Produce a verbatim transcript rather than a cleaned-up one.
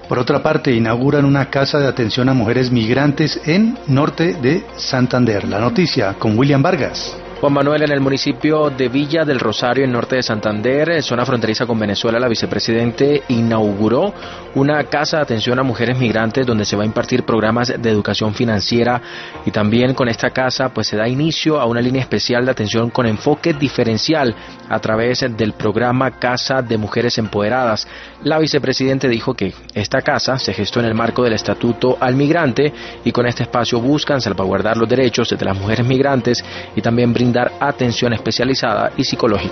Por otra parte, inauguran una casa de atención a mujeres migrantes en norte de Santander. La noticia con William Vargas. Juan Manuel, en el municipio de Villa del Rosario, en norte de Santander, zona fronteriza con Venezuela, la vicepresidente inauguró una casa de atención a mujeres migrantes donde se va a impartir programas de educación financiera, y también con esta casa pues se da inicio a una línea especial de atención con enfoque diferencial a través del programa Casa de Mujeres Empoderadas. La vicepresidente dijo que esta casa se gestó en el marco del Estatuto al Migrante, y con este espacio buscan salvaguardar los derechos de las mujeres migrantes y también brindar dar atención especializada y psicológica.